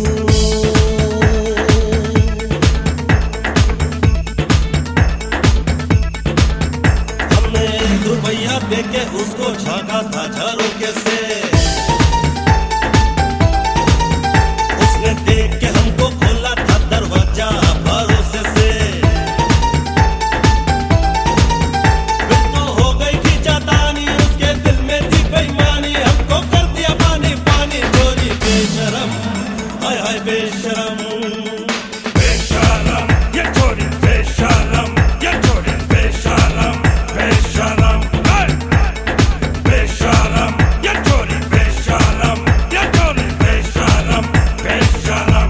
हमने रुपया देके उसको झांका था झरोके से, उसने देख के हमको खोला था दरवाजा भरोसे से। फिर तो हो गई खींचातानी, उसके दिल में थी बेईमानी, हमको कर दिया पानी पानी चोरी बेशरम, हाय हाय बेशरम। बेशरम ये चोरी बेशरम, ये चोरी बेशरम बेशरम बेशरम, ये चोरी बेशरम, ये चोरी बेशरम बेशरम।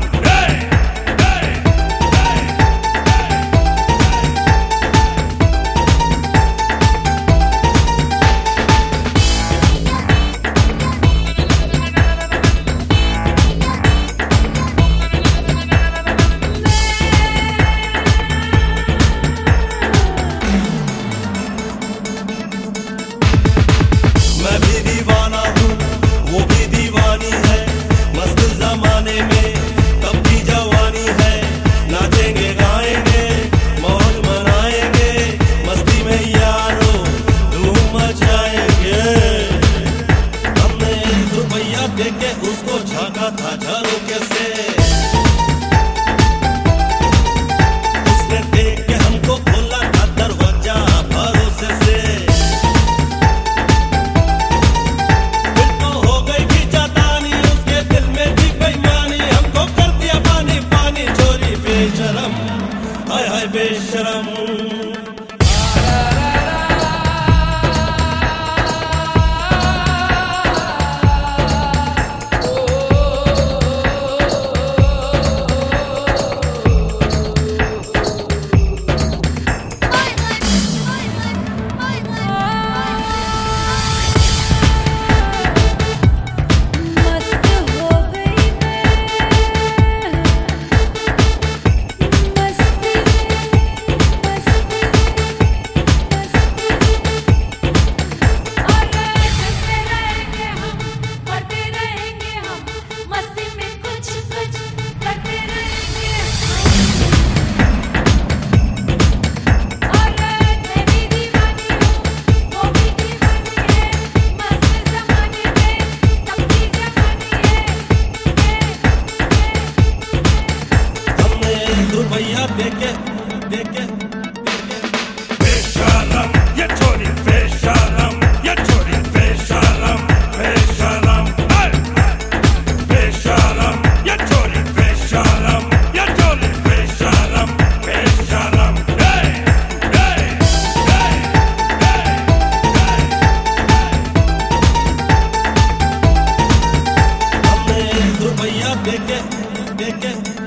मैं भी दीवाना हूँ, वो भी दीवानी है, मस्त जमाने में तब भी जवानी है। नाचेंगे गाएंगे मौज मनाएंगे, मस्ती में यारो धूम मचाएंगे। हमने रुपया देके उसको झांका था झरोके से, उसने देख के हमको खोला था दरवाजा भरोसे से। बेशरम हाय हाय बेशरम। रुपया देके देके बेशरम ये चोरी बेशरम, ये चोरी बेशरम बेशरम बेशरम, ये चोरी बेशरम, ये चोरी बेशरम बेशरम। हमने रुपया देके देके